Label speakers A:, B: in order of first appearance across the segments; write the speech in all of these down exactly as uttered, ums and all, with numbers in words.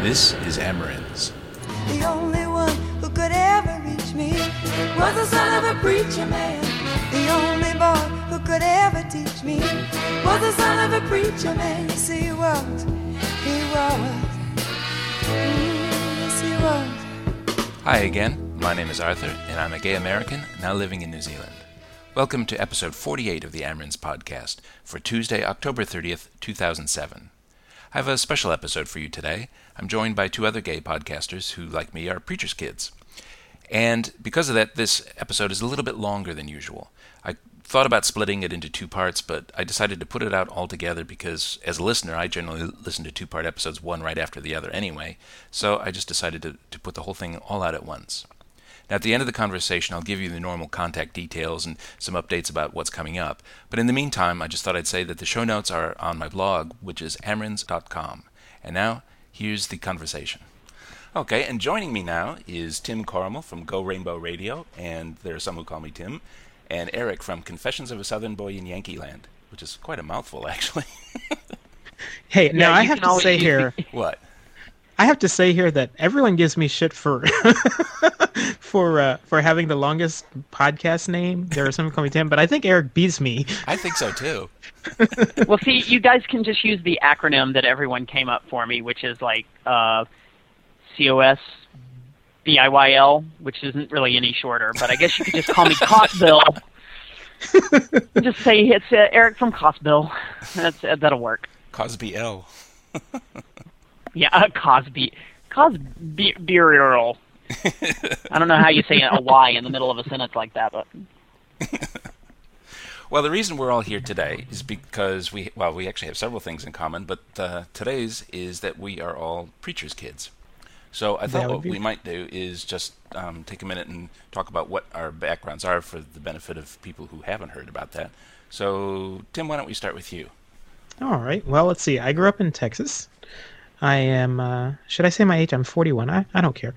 A: This is Amarins.
B: The only one who could ever reach me was the son of a preacher man. The only boy who could ever teach me was the son of a preacher man. Yes, he was. He was. Mm, yes, he was.
A: Hi again. My name is Arthur, and I'm a gay American now living in New Zealand. Welcome to episode forty-eight of the Amarins podcast for Tuesday, October thirtieth, two thousand seven. I have a special episode for you today. I'm joined by two other gay podcasters who, like me, are preacher's kids. And because of that, this episode is a little bit longer than usual. I thought about splitting it into two parts, but I decided to put it out all together because, as a listener, I generally listen to two-part episodes, one right after the other anyway. So I just decided to, to put the whole thing all out at once. Now, at the end of the conversation, I'll give you the normal contact details and some updates about what's coming up. But in the meantime, I just thought I'd say that the show notes are on my blog, which is amarins dot com. And now, here's the conversation. Okay, and joining me now is Tim Corrimal from Go Rainbow Radio, and there are some who call me Tim, and Eric from Confessions of a Southern Boy in Yankee Land, which is quite a mouthful, actually.
C: Hey, now
D: Yeah,
C: I
D: you
C: have
D: can
C: to
D: always
C: say
D: use
C: here,
A: What?
C: I have to say here that everyone gives me shit for for uh, for having the longest podcast name. There are some who call me Tim, but I think Eric beats me.
A: I think so, too.
D: Well, see, you guys can just use the acronym that everyone came up for me, which is like uh, C O S B I Y L, which isn't really any shorter, but I guess you could just call me Cosbill. Just say it's uh, Eric from Cosbill. That's uh, that'll work.
A: Cosby L.
D: Yeah, uh, Cosby. Cosby. I don't know how you say a Y in the middle of a sentence like that, but...
A: Well, the reason we're all here today is because we, well, we actually have several things in common, but uh, today's is that we are all preacher's kids. So I thought what we might do is just um, take a minute and talk about what our backgrounds are for the benefit of people who haven't heard about that. So, Tim, why don't we start with you?
C: All right. Well, let's see. I grew up in Texas. I am, uh, should I say my age? I'm forty-one. I, I don't care.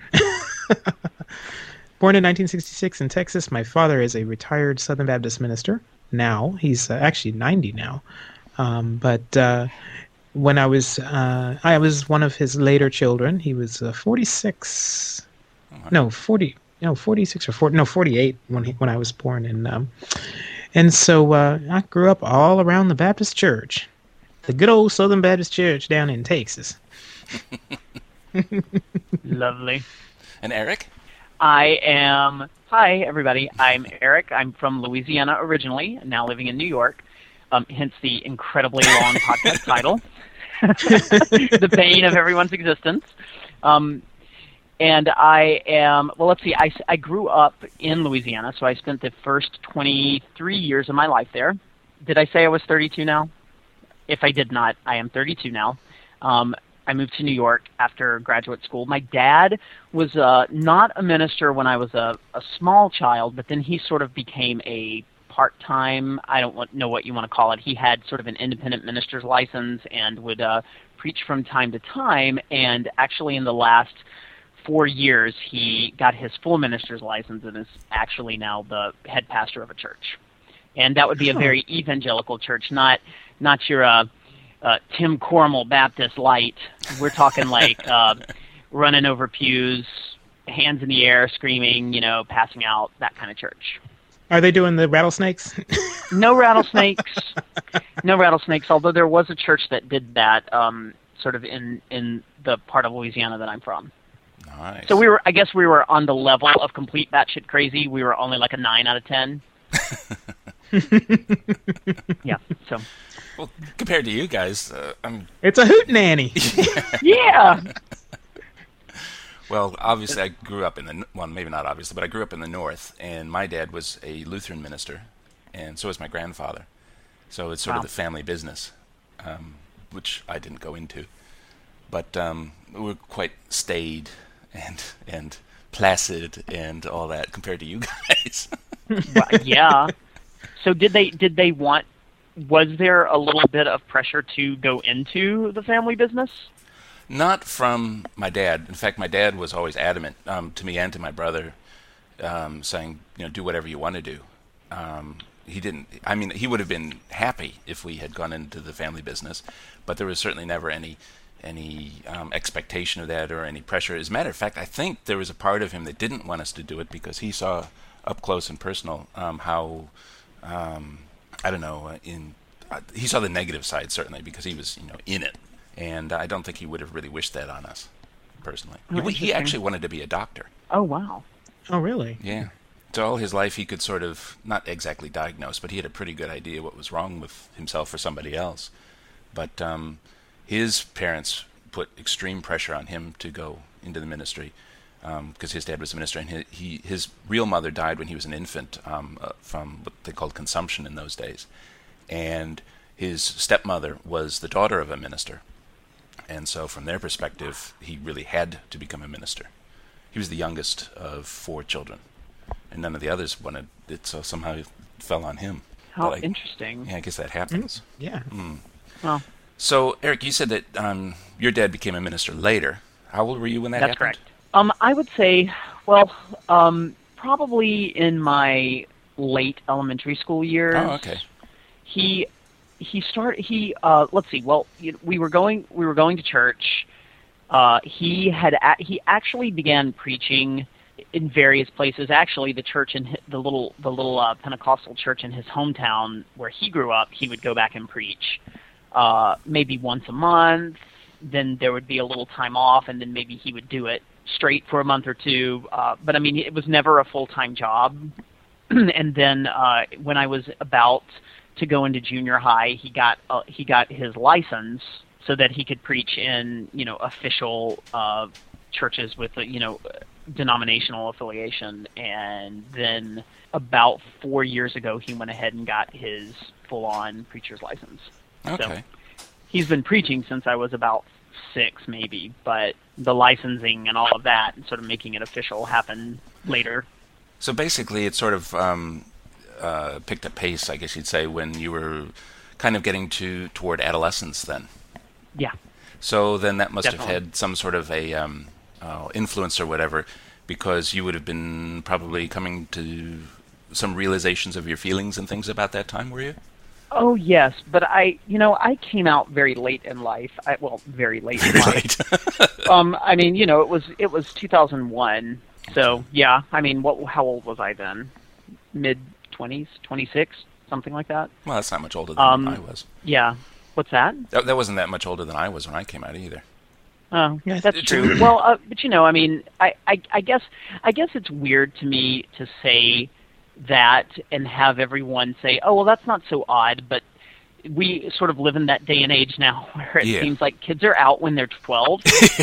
C: Born in nineteen sixty-six in Texas. My father is a retired Southern Baptist minister now. He's uh, actually ninety now. Um, but uh, when I was, uh, I was one of his later children. He was uh, forty-six. Uh-huh. No, forty. No, forty-six or forty. No, forty-eight when he, when I was born. And um, and so uh, I grew up all around the Baptist church. The good old Southern Baptist Church down in Texas.
D: Lovely.
A: And Eric?
D: I am... Hi, everybody. I'm Eric. I'm from Louisiana originally, now living in New York, um, hence the incredibly long podcast title. The bane of everyone's existence. Um, and I am... Well, let's see. I, I grew up in Louisiana, so I spent the first twenty-three years of my life there. Did I say I was thirty-two now? If I did not, I am thirty-two now. Um, I moved to New York after graduate school. My dad was uh, not a minister when I was a, a small child, but then he sort of became a part-time, I don't want, know what you want to call it. He had sort of an independent minister's license and would uh, preach from time to time. And actually in the last four years, he got his full minister's license and is actually now the head pastor of a church. And that would be a very evangelical church, not not your uh, uh, Tim Corrimal Baptist light. We're talking like uh, running over pews, hands in the air, screaming, you know, passing out, that kind of church.
C: Are they doing the rattlesnakes?
D: No rattlesnakes. No rattlesnakes, although there was a church that did that um, sort of in, in the part of Louisiana that I'm from.
A: Nice.
D: So we were, I guess we were on the level of complete batshit crazy. We were only like a nine out of ten. Yeah, so...
A: Well, compared to you guys, uh, I'm...
C: It's a hootenanny.
D: Yeah!
A: Well, obviously I grew up in the... Well, maybe not obviously, but I grew up in the North, and my dad was a Lutheran minister, and so was my grandfather. So it's sort
D: Wow.
A: of the family business, um, which I didn't go into. But um, we were quite staid and and placid and all that compared to you guys.
D: Well, yeah. So did they did they want... Was there a little bit of pressure to go into the family business?
A: Not from my dad. In fact, my dad was always adamant um, to me and to my brother, um, saying, you know, do whatever you want to do. Um, he didn't. I mean, he would have been happy if we had gone into the family business, but there was certainly never any any um, expectation of that or any pressure. As a matter of fact, I think there was a part of him that didn't want us to do it because he saw up close and personal um, how, um, I don't know, uh, in uh, he saw the negative side certainly because he was, you know, in it, and I don't think he would have really wished that on us, personally.
D: Oh,
A: he, he actually wanted to be a doctor.
D: Oh, wow.
C: Oh, really?
A: Yeah. So all his life he could sort of, not exactly diagnose, but he had a pretty good idea what was wrong with himself or somebody else. But um, his parents put extreme pressure on him to go into the ministry because um, his dad was a minister, and he, he his real mother died when he was an infant um, uh, from what they called consumption in those days. And his stepmother was the daughter of a minister. And so from their perspective, he really had to become a minister. He was the youngest of four children. And none of the others wanted it, so somehow it fell on him.
D: How
A: I,
D: interesting.
A: Yeah, I guess that happens.
C: Mm, yeah.
A: Mm.
D: Well,
A: so, Eric, you said that um, your dad became a minister later. How old were you when that
D: that's
A: happened?
D: correct. Um, I would say, well, um, probably in my late elementary school years.
A: Oh, okay.
D: He he started. He uh, let's see. Well, you- we were going we were going to church. Uh, he had a- he actually began preaching in various places. Actually, the church in hi- the little the little uh, Pentecostal church in his hometown where he grew up, he would go back and preach uh, maybe once a month. Then there would be a little time off, and then maybe he would do it straight for a month or two. Uh, but I mean, it was never a full-time job. And then uh, when I was about to go into junior high, he got uh, he got his license so that he could preach in you know official uh, churches with a, you know denominational affiliation. And then about four years ago, he went ahead and got his full-on preacher's license.
A: Okay.
D: So he's been preaching since I was about six, maybe, but the licensing and all of that and sort of making it official happened later.
A: So basically, it sort of um, uh, picked up pace, I guess you'd say, when you were kind of getting to toward adolescence then.
D: Yeah.
A: So then that must
D: Definitely.
A: have had some sort of a um, uh, influence or whatever, because you would have been probably coming to some realizations of your feelings and things about that time, were you?
D: Oh, yes, but I, you know, I came out very late in life. I, well, very late in life.
A: Right.
D: um, I mean, you know, it was it was two thousand one. So, yeah, I mean, what? How old was I then? Mid twenties, twenty-six, something like that.
A: Well, that's not much older than
D: Um,
A: I was.
D: Yeah. What's that?
A: That, that wasn't that much older than I was when I came out either.
D: Oh,
C: Yeah,
D: that's
A: it's-
D: true. Well, uh, but you know, I mean, I, I, I guess, I guess it's weird to me to say that and have everyone say, "Oh, well, that's not so odd." But we sort of live in that day and age now where it
A: Yeah.
D: seems like kids are out when they're twelve,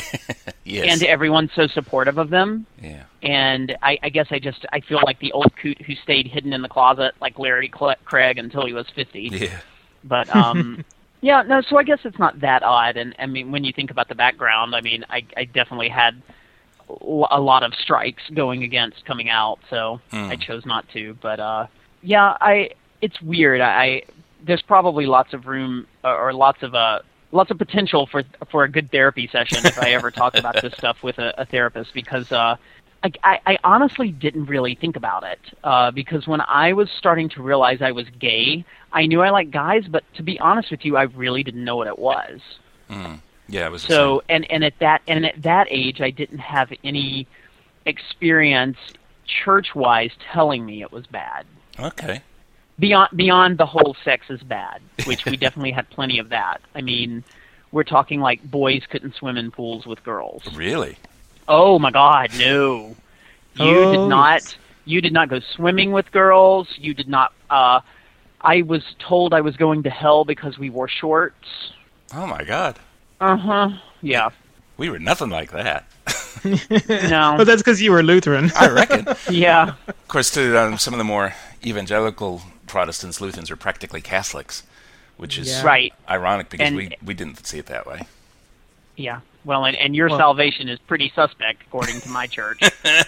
A: Yes.
D: and everyone's so supportive of them.
A: yeah.
D: And I, I guess I just I feel like the old coot who stayed hidden in the closet, like Larry Cl- Craig, until he was fifty.
A: Yeah.
D: But um, yeah, no. So I guess it's not that odd. And I mean, when you think about the background, I mean, I, I definitely had l- a lot of strikes going against coming out, so
A: Mm.
D: I chose not to. But uh, yeah, I it's weird. I, I there's probably lots of room uh, or lots of uh lots of potential for for a good therapy session if I ever talk about this stuff with a, a therapist, because uh, I, I, I honestly didn't really think about it uh, because when I was starting to realize I was gay, I knew I liked guys, but to be honest with you, I really didn't know what it was.
A: Mm. Yeah, it was the
D: So and, and at that and at that age, I didn't have any experience church-wise telling me it was bad.
A: same. Okay.
D: Beyond beyond the whole sex is bad, which we definitely had plenty of that. I mean, we're talking like boys couldn't swim in pools with girls.
A: Really?
D: Oh my God, no! You
C: Oh,
D: did not.
C: yes.
D: You did not go swimming with girls. You did not. Uh, I was told I was going to hell because we wore shorts.
A: Oh, my God.
D: Uh huh. Yeah.
A: We were nothing like that.
D: No.
C: But that's because you were Lutheran.
A: I reckon. Of
D: Yeah.
A: course, to um, some of the more evangelical Protestants, Lutherans are practically Catholics, which is
C: Yeah.
D: Right.
A: ironic because
D: And-
A: we, we didn't see it that way.
D: Yeah. Well, and, and your
C: Well-
D: salvation is pretty suspect according to my church.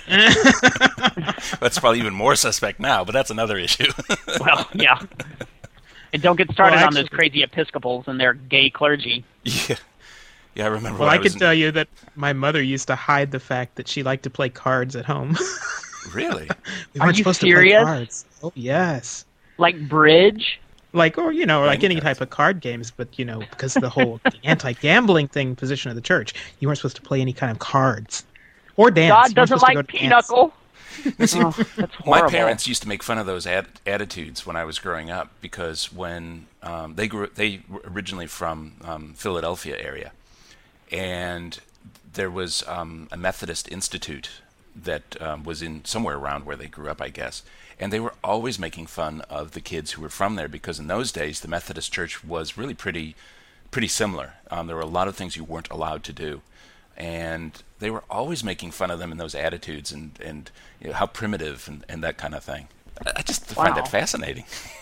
A: That's probably even more suspect now, but that's another issue.
D: Well, yeah. And don't get started
C: Well,
D: on those
C: actually-
D: crazy Episcopals and their gay clergy.
A: yeah. Yeah, I remember
C: Well,
A: when
C: I
A: I was
C: could
A: in-
C: tell you that my mother used to hide the fact that she liked to play cards at home.
A: Really?
C: We
D: Are
C: weren't
D: you
C: supposed
D: serious?
C: to play cards. Oh, yes.
D: Like bridge?
C: like, or, you know, like
A: Playing
C: any
A: cards.
C: type of card games, but, you know, because of the whole the anti-gambling thing position of the church, you weren't supposed to play any kind of cards or dance.
D: God
C: You weren't
D: doesn't
C: supposed to go
D: like
C: to dance.
D: pinochle. Oh, that's
A: My
D: horrible.
A: parents used to make fun of those ad- attitudes when I was growing up because when um, they grew, they were originally from um, Philadelphia area, and there was um, a Methodist institute that um, was in somewhere around where they grew up, I guess, and they were always making fun of the kids who were from there because in those days the Methodist Church was really pretty, pretty similar. Um, there were a lot of things you weren't allowed to do. And they were always making fun of them in those attitudes and, and you know, how primitive and, and that kind of thing. I I just find
D: Wow.
A: that fascinating.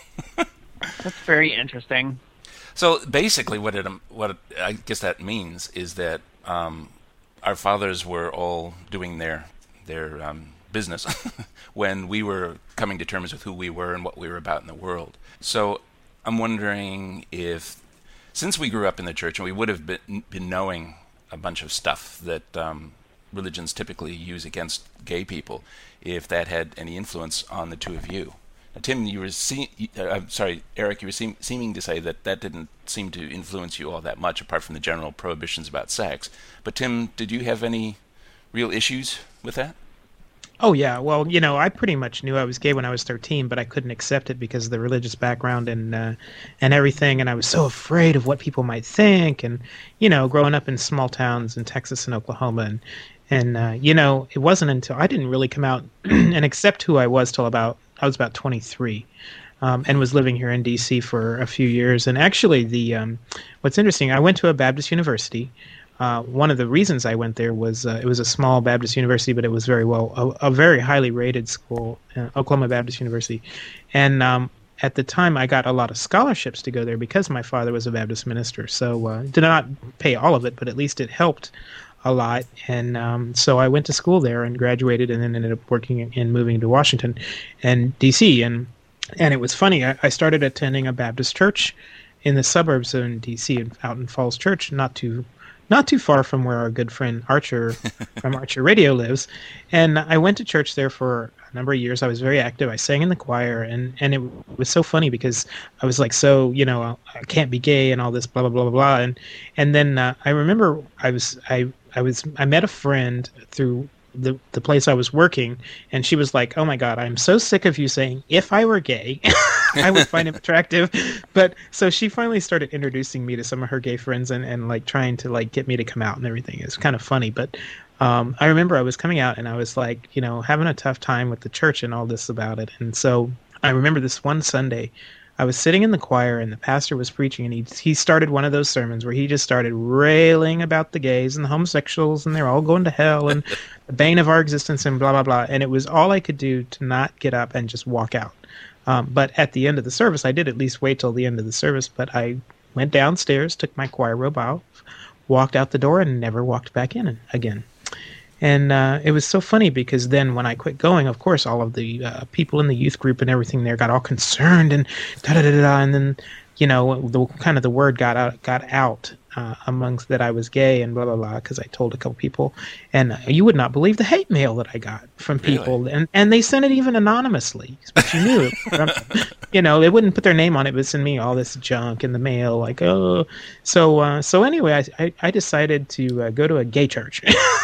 D: That's very interesting.
A: So basically, what it um, what it, I guess that means is that um, our fathers were all doing their their um, business when we were coming to terms with who we were and what we were about in the world. So I'm wondering if, since we grew up in the church and we would have been been knowing a bunch of stuff that um, religions typically use against gay people, if that had any influence on the two of you. Now, Tim, you were se- uh, I'm sorry, Eric, you were seem- seeming to say that that didn't seem to influence you all that much, apart from the general prohibitions about sex. But Tim, did you have any real issues with that?
C: Oh, yeah. Well, you know, I pretty much knew I was gay when I was thirteen, but I couldn't accept it because of the religious background and uh, and everything. And I was so afraid of what people might think. And, you know, growing up in small towns in Texas and Oklahoma. And, and uh, you know, it wasn't until I didn't really come out and accept who I was till about, I was about twenty-three. Um, and was living here in D C for a few years. And actually, the um, what's interesting, I went to a Baptist university. Uh, one of the reasons I went there was uh, it was a small Baptist university, but it was very well, a, a very highly rated school, uh, Oklahoma Baptist University. And um, at the time, I got a lot of scholarships to go there because my father was a Baptist minister. So uh, did not pay all of it, but at least it helped a lot. And um, so I went to school there and graduated and then ended up working and moving to Washington and D C. And and it was funny, I, I started attending a Baptist church in the suburbs of D C, out in Falls Church, not too not too far from where our good friend Archer from Archer Radio lives. And I went to church there for a number of years. I was very active. I sang in the choir, and, and it was so funny because I was like, so, you know, I can't be gay and all this, blah, blah, blah, blah, blah. And, and then uh, I remember I was, I, I was, I met a friend through the the place I was working, and she was like, oh my God, I'm so sick of you saying, if I were gay, I would find him attractive. But so she finally started introducing me to some of her gay friends and, and like trying to like get me to come out and everything. It's kind of funny. But um, I remember I was coming out and I was like, you know, having a tough time with the church and all this about it. And so I remember this one Sunday, I was sitting in the choir and the pastor was preaching, and he he started one of those sermons where he just started railing about the gays and the homosexuals and they're all going to hell and the bane of our existence and blah, blah, blah. And it was all I could do to not get up and just walk out. Um, but at the end of the service, I did at least wait till the end of the service, but I went downstairs, took my choir robe off, walked out the door, and never walked back in again. And uh, it was so funny because then when I quit going, of course, all of the uh, people in the youth group and everything there got all concerned and da-da-da-da. And then, you know, the kind of the word got out, got out uh, amongst that I was gay and blah, blah, blah, because I told a couple people. And uh, you would not believe the hate mail that I got from people.
A: Really?
C: And, and they sent it even anonymously, but you knew it. You know, they wouldn't put their name on it, but send me all this junk in the mail, like, oh. So, uh, so anyway, I, I, I decided to uh, go to a gay church.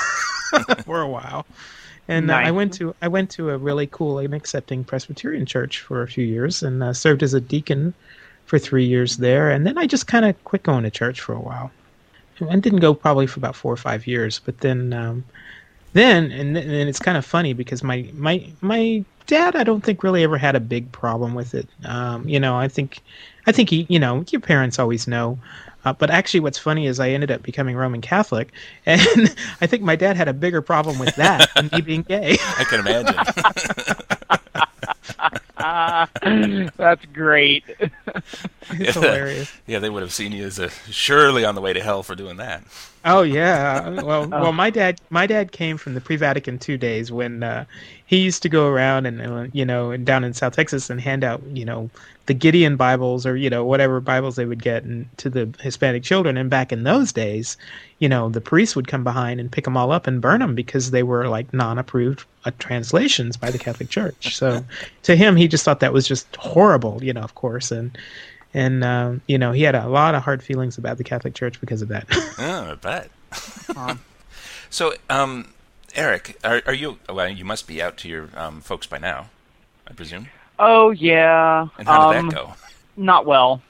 C: For a while, and uh,
D: Nice.
C: I went to I went to a really cool and accepting Presbyterian church for a few years, and uh, served as a deacon for three years there. And then I just kind of quit going to church for a while, and didn't go probably for about four or five years. But then, um, then and and it's kind of funny because my my my dad, I don't think really ever had a big problem with it. Um, you know, I think I think he, you know, your parents always know. Uh, but actually, what's funny is I ended up becoming Roman Catholic, and I think my dad had a bigger problem with that than me being gay.
A: I can imagine.
D: That's great.
C: It's hilarious.
A: Yeah, they would have seen you as a surely on the way to hell for doing that.
C: Oh yeah. Well, well, my dad, my dad came from the pre-Vatican two days when uh, he used to go around and uh, you know, and down in South Texas and hand out, you know, the Gideon Bibles or you know whatever Bibles they would get and, to the Hispanic children. And back in those days, you know, the priests would come behind and pick them all up and burn them because they were like non-approved uh, translations by the Catholic Church. So to him, he just thought that was just horrible, you know, of course, and. And, uh, you know, he had a lot of hard feelings about the Catholic Church because of that.
A: Oh, I bet. So, um, Eric, are, are you, well, you must be out to your um, folks by now, I presume?
D: Oh, yeah.
A: And how did
D: um,
A: that go?
D: Not well.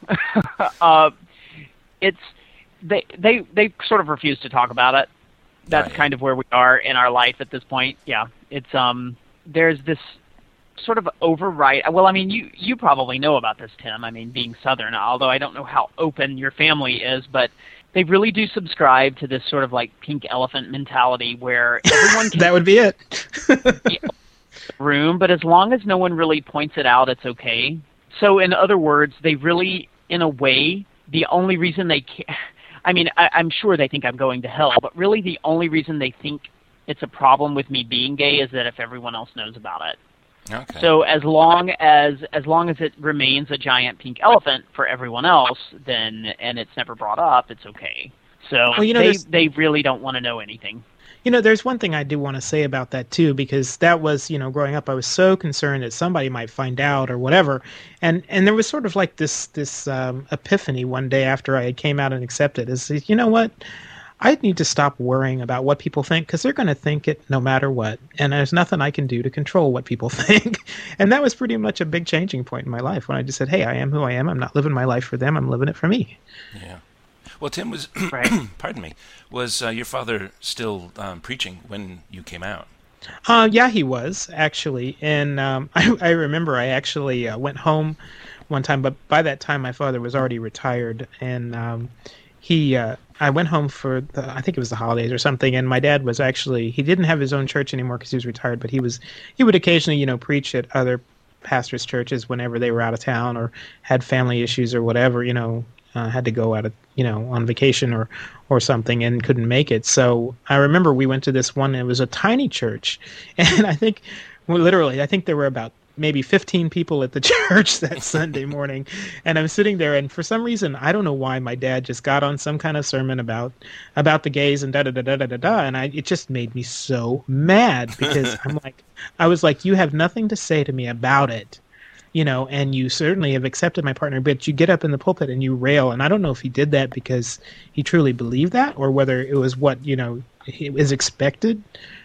D: uh, it's, they, they, they sort of refuse to talk about it. That's
A: Right.
D: kind of where we are in our life at this point. Yeah. It's, um, there's this sort of override. Well, I mean, you, you probably know about this, Tim. I mean, being Southern, although I don't know how open your family is, but they really do subscribe to this sort of like pink elephant mentality where everyone can
C: That would be it.
D: be in the room, but as long as no one really points it out, it's okay. So in other words, they really, in a way, the only reason they can I mean, I, I'm sure they think I'm going to hell, but really the only reason they think it's a problem with me being gay is that if everyone else knows about it.
A: Okay.
D: So as long as as long as it remains a giant pink elephant for everyone else, then and it's never brought up, it's okay. So
C: Well, you know,
D: they
C: there's-
D: they really don't want to know anything.
C: You know, there's one thing I do want to say about that, too, because that was, you know, growing up, I was so concerned that somebody might find out or whatever. And and there was sort of like this this um, epiphany one day after I came out and accepted is, you know what? I need to stop worrying about what people think because they're going to think it no matter what. And there's nothing I can do to control what people think. And that was pretty much a big changing point in my life when I just said, hey, I am who I am. I'm not living my life for them. I'm living it for me.
A: Yeah. Well, Tim, was,
D: Right.
A: pardon me, was uh, your father still um, preaching when you came out?
C: Uh, yeah, he was, actually. And um, I, I remember I actually uh, went home one time, but by that time my father was already retired. And um, he, uh, I went home for, the, I think it was the holidays or something, and my dad was actually, he didn't have his own church anymore because he was retired, but he was, he would occasionally, you know, preach at other pastors' churches whenever they were out of town or had family issues or whatever, you know, uh, had to go out of, you know, on vacation or, or something and couldn't make it. So I remember we went to this one, it was a tiny church. And I think, well, literally, I think there were about maybe fifteen people at the church that Sunday morning. And I'm sitting there, and for some reason, I don't know why, my dad just got on some kind of sermon about about the gays and da da da da da da da. And I, it just made me so mad because I'm like, I was like, you have nothing to say to me about it. You know, and you certainly have accepted my partner, but you get up in the pulpit and you rail. And I don't know if he did that because he truly believed that or whether it was what, you know, is expected.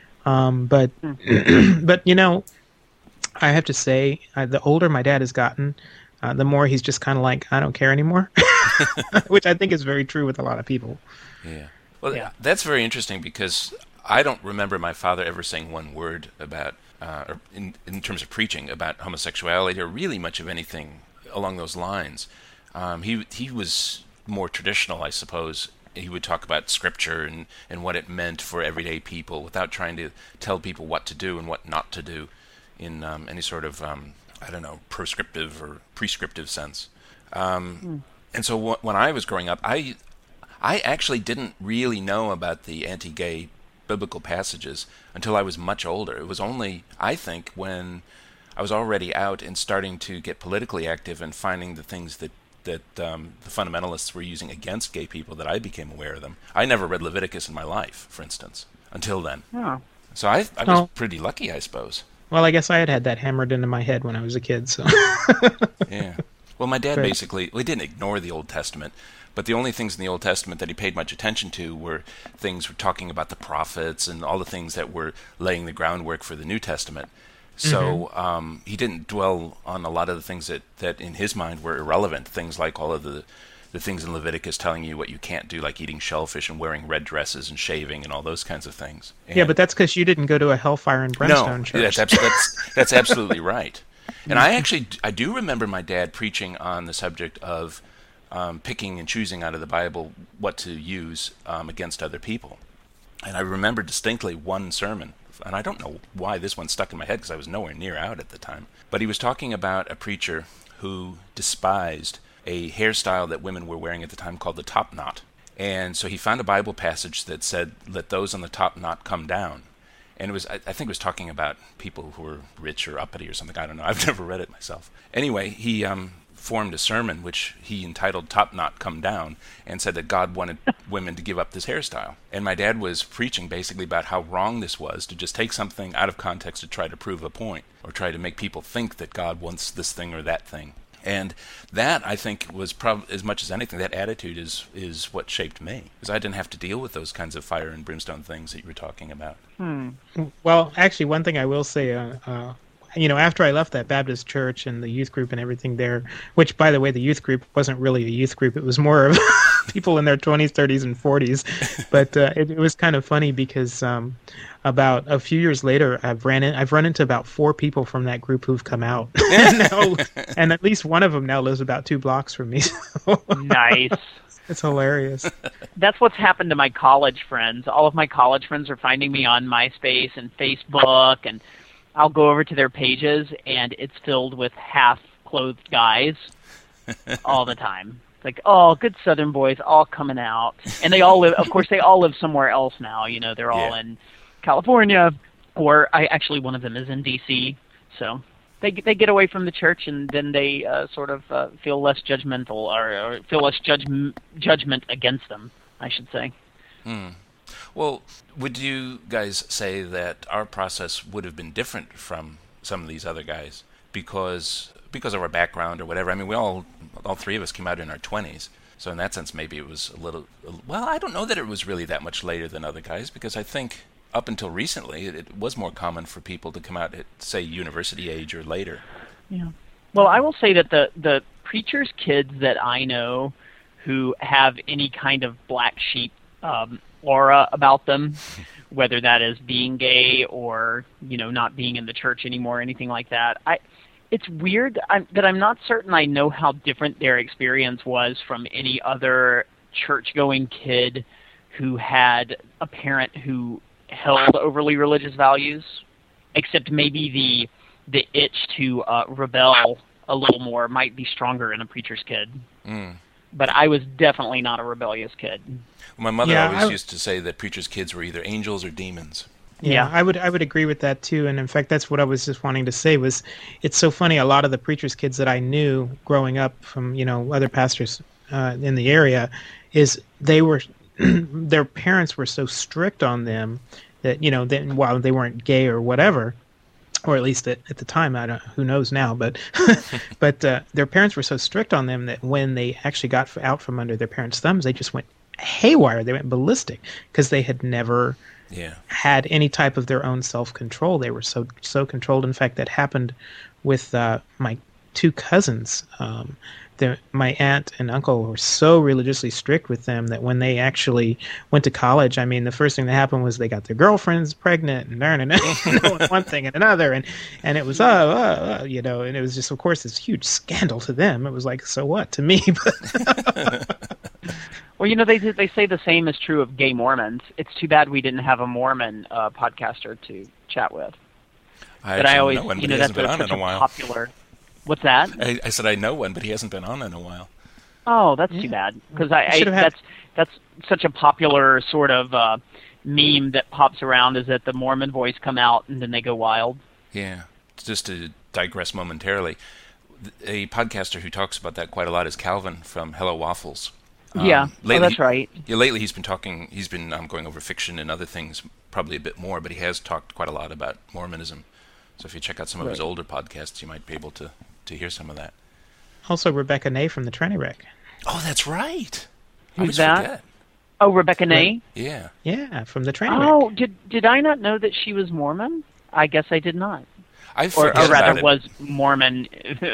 C: Um, but, but, you know, I have to say, uh, the older my dad has gotten, uh, the more he's just kind of like, I don't care anymore, which I think is very true with a lot of people.
A: Yeah. Well,
D: Yeah.
A: that's very interesting because I don't remember my father ever saying one word about, uh, or in, in terms of preaching about homosexuality or really much of anything along those lines. Um, he he was more traditional, I suppose. He would talk about scripture and, and what it meant for everyday people without trying to tell people what to do and what not to do in um, any sort of, um, I don't know, proscriptive or prescriptive sense. Um, mm. And so w- when I was growing up, I I actually didn't really know about the anti-gay biblical passages until I was much older. It was only, I think, when I was already out and starting to get politically active and finding the things that that um, the fundamentalists were using against gay people that I became aware of them. I never read Leviticus in my life, for instance, until then.
D: Oh.
A: So I, I was
C: Oh.
A: pretty lucky, I suppose.
C: Well, I guess I had had that hammered into my head when I was a kid, so.
A: Yeah. Well, my dad
C: Right.
A: basically, well, he didn't ignore the Old Testament, but the only things in the Old Testament that he paid much attention to were things were talking about the prophets and all the things that were laying the groundwork for the New Testament. So
C: Mm-hmm.
A: um, he didn't dwell on a lot of the things that, that in his mind were irrelevant, things like all of the, the things in Leviticus telling you what you can't do, like eating shellfish and wearing red dresses and shaving and all those kinds of things.
C: Yeah,
A: And-
C: but that's because you didn't go to a hellfire and brimstone
A: no,
C: church.
A: that's, abs- that's, that's absolutely right. And I actually, I do remember my dad preaching on the subject of um, picking and choosing out of the Bible what to use um, against other people. And I remember distinctly one sermon, and I don't know why this one stuck in my head because I was nowhere near out at the time. But he was talking about a preacher who despised a hairstyle that women were wearing at the time called the top knot. And so he found a Bible passage that said, "Let those on the top knot come down." And it was, I, I think it was talking about people who were rich or uppity or something. I don't know. I've never read it myself. Anyway, he um, formed a sermon which he entitled "Top Knot Come Down" and said that God wanted women to give up this hairstyle. And my dad was preaching basically about how wrong this was to just take something out of context to try to prove a point or try to make people think that God wants this thing or that thing. And that, I think, was probably, as much as anything, that attitude is is what shaped me. Because I didn't have to deal with those kinds of fire and brimstone things that you were talking about.
D: Hmm.
C: Well, actually, one thing I will say, uh, uh, you know, after I left that Baptist church and the youth group and everything there, which, by the way, the youth group wasn't really a youth group. It was more of people in their twenties, thirties, and forties. But uh, it, it was kind of funny because um, about a few years later, I've ran in, I've run into about four people from that group who've come out. now, and at least one of them now lives about two blocks from me. So
D: Nice.
C: it's hilarious.
D: That's what's happened to my college friends. All of my college friends are finding me on MySpace and Facebook, and I'll go over to their pages, and it's filled with half-clothed guys all the time. It's like, oh, good Southern boys, all coming out. And they all live, of course, they all live somewhere else now. You know, they're all
A: Yeah.
D: in California, or I actually, one of them is in D C, so they they get away from the church, and then they uh, sort of uh, feel less judgmental, or, or feel less judge, judgment against them, I should say.
A: Hmm. Well, would you guys say that our process would have been different from some of these other guys because because of our background or whatever? I mean, we all all three of us came out in our twenties, so in that sense, maybe it was a little. Well, I don't know that it was really that much later than other guys, because I think up until recently, it, it was more common for people to come out at, say, university age or later.
D: Yeah. Well, I will say that the the preachers' kids that I know who have any kind of black sheep um, aura about them, whether that is being gay or, you know, not being in the church anymore or anything like that, I it's weird I'm, that I'm not certain I know how different their experience was from any other church-going kid who had a parent who held overly religious values, except maybe the the itch to uh, rebel a little more might be stronger in a preacher's kid.
A: Mm.
D: But I was definitely not a rebellious kid.
A: My mother
C: Yeah,
A: always
C: I-
A: used to say that preachers' kids were either angels or demons.
C: Yeah,
D: Yeah.
C: I would I would agree with that too. And in fact, that's what I was just wanting to say was, it's so funny. A lot of the preachers' kids that I knew growing up from, you know, other pastors uh, in the area, is they were their parents were so strict on them that, you know, then while they weren't gay or whatever, or at least at, at the time, I don't, who knows now, but but uh, their parents were so strict on them that when they actually got f- out from under their parents' thumbs, they just went haywire. They went ballistic because they had never
A: Yeah.
C: had any type of their own self-control. They were so so controlled. In fact, that happened with uh, my two cousins. Um, the, my aunt and uncle were so religiously strict with them that when they actually went to college, I mean, the first thing that happened was they got their girlfriends pregnant and darn, and you know, one thing and another, and and it was oh, oh, oh, you know, and it was just, of course, this huge scandal to them. It was like, so what to me? But
D: Well, you know, they they say the same is true of gay Mormons. It's too bad we didn't have a Mormon uh, podcaster to chat with.
A: I
D: But
A: actually
D: I always,
A: know one, but
D: you
A: he
D: know, that's
A: hasn't been
D: a,
A: on
D: such
A: in a
D: a
A: while.
D: popular. What's that?
A: I, I said I know one, but he hasn't been on in a while.
D: Oh, that's too bad, because I, I
C: Should have had-
D: that's that's such a popular sort of uh, meme that pops around, is that the Mormon boys come out and then they go wild.
A: Yeah. Just to digress momentarily, a podcaster who talks about that quite a lot is Calvin from Hello Waffles. Um,
D: yeah, oh,
A: lately
D: that's
A: he-
D: right.
A: Yeah, lately he's been talking. He's been um, going over fiction and other things, probably a bit more, but he has talked quite a lot about Mormonism. So if you check out some of his
D: Right.
A: older podcasts, you might be able to, to hear some of that.
C: also Rebecca Ney from the Tranny Wreck.
A: Oh, that's right. I
D: Who's
A: always
D: that?
A: forget.
D: Oh, Rebecca Ney.
A: Yeah.
C: Yeah, from the Tranny Wreck.
D: Oh, did did I not know that she was Mormon? I guess I did not,
A: I
D: or,
A: forget
D: or
A: about
D: rather
A: it.
D: was Mormon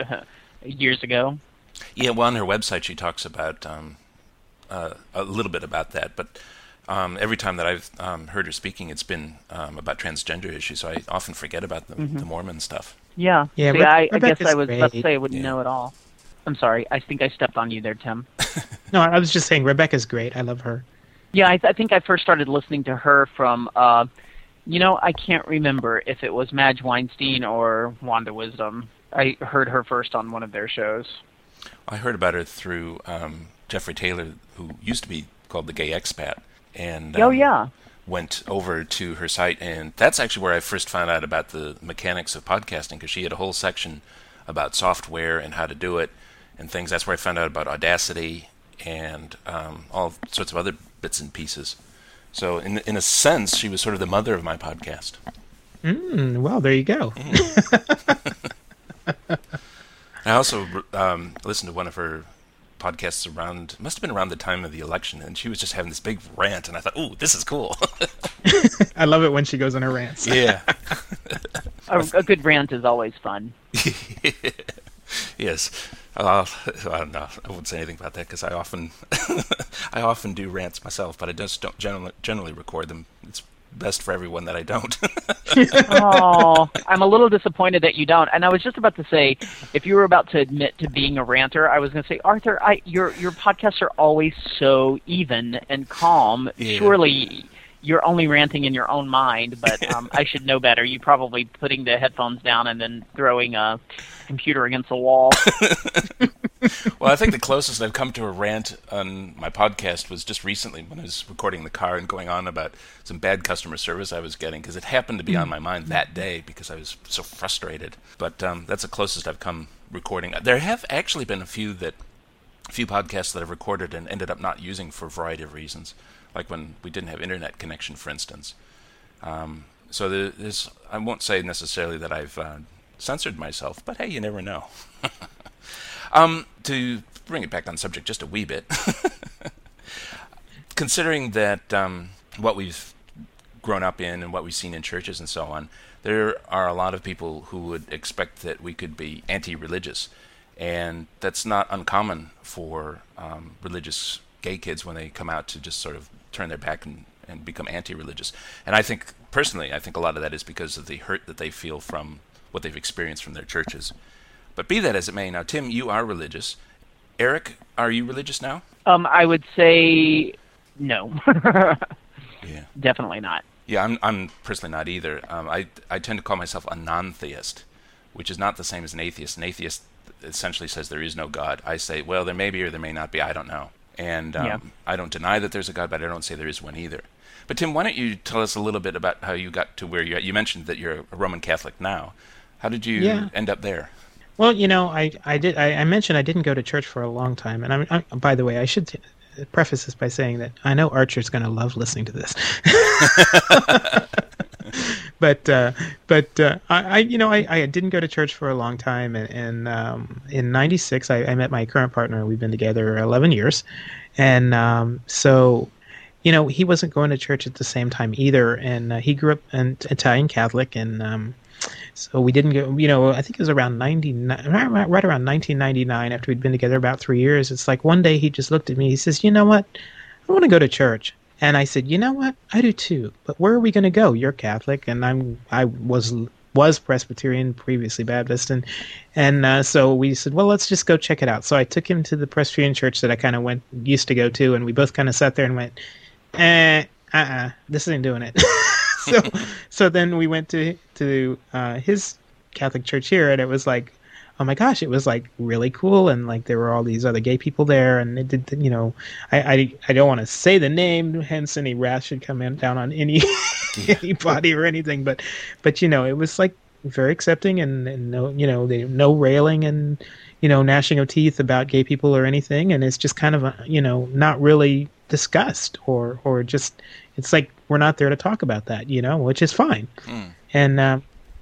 D: years ago.
A: Yeah, well, on her website she talks about um, uh, a little bit about that, but um, every time that I've um, heard her speaking, it's been um, about transgender issues, so I often forget about the,
D: Mm-hmm.
A: the Mormon stuff.
D: Yeah.
C: Yeah,
D: See,
C: Re-
D: I, I guess
C: Rebecca's
D: I was about to
C: great.
D: say I wouldn't
A: Yeah.
D: know it all. I'm sorry. I think I stepped on you there, Tim.
C: No, I was just saying Rebecca's great. I love her.
D: Yeah, I, I think I first started listening to her from, uh, you know, I can't remember if it was Madge Weinstein or Wanda Wisdom. I heard her first on one of their shows.
A: I heard about her through um, Jeffrey Taylor, who used to be called the Gay Expat, and
D: Oh,
A: um,
D: yeah.
A: went over to her site, and that's actually where I first found out about the mechanics of podcasting, because she had a whole section about software and how to do it and things. That's where I found out about Audacity and um, all sorts of other bits and pieces. So in in a sense, she was sort of the mother of my podcast.
C: Mm, well, there you go.
A: I also um, listened to one of her podcasts around, must have been around the time of the election, and she was just having this big rant, and I thought, ooh, this is cool.
C: I love it when she goes on her rants.
A: Yeah.
D: A, a good rant is always fun.
A: Yes. Uh, well, no, I won't say anything about that because I often, I often do rants myself, but I just don't generally, generally record them. It's best for everyone that I don't.
D: Oh, I'm a little disappointed that you don't. And I was just about to say, if you were about to admit to being a ranter, I was going to say, Arthur, I, your your podcasts are always so even and calm.
A: Yeah.
D: Surely you're only ranting in your own mind, but um, I should know better. You probably putting the headphones down and then throwing a computer against the wall.
A: Well, I think the closest I've come to a rant on my podcast was just recently when I was recording in the car and going on about some bad customer service I was getting, because it happened to be on my mind that day because I was so frustrated. But um, that's the closest I've come recording. There have actually been a few that, a few podcasts that I've recorded and ended up not using for a variety of reasons, like when we didn't have internet connection, for instance. Um, so there's, I won't say necessarily that I've uh, censored myself, but hey, you never know. Um, to bring it back on subject just a wee bit, considering that um, what we've grown up in and what we've seen in churches and so on, there are a lot of people who would expect that we could be anti-religious, and that's not uncommon for um, religious gay kids when they come out to just sort of turn their back and, and become anti-religious. And I think, personally, I think a lot of that is because of the hurt that they feel from what they've experienced from their churches. But be that as it may, now, Tim, you are religious. Eric, are you religious now?
D: Um, I would say no.
A: Yeah.
D: Definitely not.
A: Yeah, I'm I'm personally not either. Um, I I tend to call myself a non-theist, which is not the same as an atheist. An atheist essentially says there is no God. I say, well, there may be or there may not be. I don't know. And um,
D: Yeah.
A: I don't deny that there's a God, but I don't say there is one either. But Tim, why don't you tell us a little bit about how you got to where you're at? You mentioned that you're a Roman Catholic now. How did you
C: Yeah.
A: end up there?
C: Well, you know, I, I did. I, I mentioned I didn't go to church for a long time, and I'm. I, by the way, I should t- preface this by saying that I know Archer's going to love listening to this. but uh, but uh, I, I, you know, I, I didn't go to church for a long time, and, and um, in ninety-six, I, I met my current partner. We've been together eleven years, and um, so. You know, he wasn't going to church at the same time either, and uh, he grew up an Italian Catholic, and um, so we didn't go. You know, I think it was around ninety-nine, right, right around nineteen ninety-nine, after we'd been together about three years. It's like one day he just looked at me. He says, "You know what? I want to go to church." And I said, "You know what? I do too. But where are we going to go? You're Catholic, and I'm. I was was Presbyterian, previously Baptist, and and uh, so we said, well, let's just go check it out." So I took him to the Presbyterian church that I kind of went used to go to, and we both kind of sat there and went. Eh, uh-uh, this ain't doing it. so, so then we went to to uh, his Catholic church here, and it was like, oh my gosh, it was like really cool, and like there were all these other gay people there, and it did, you know, I I, I don't want to say the name, hence any wrath should come in, down on any anybody or anything, but but you know, it was like very accepting, and, and no, you know, they no railing and you know gnashing of teeth about gay people or anything, and it's just kind of a, you know not really discussed or or just it's like we're not there to talk about that, you know, which is fine. Mm. And uh,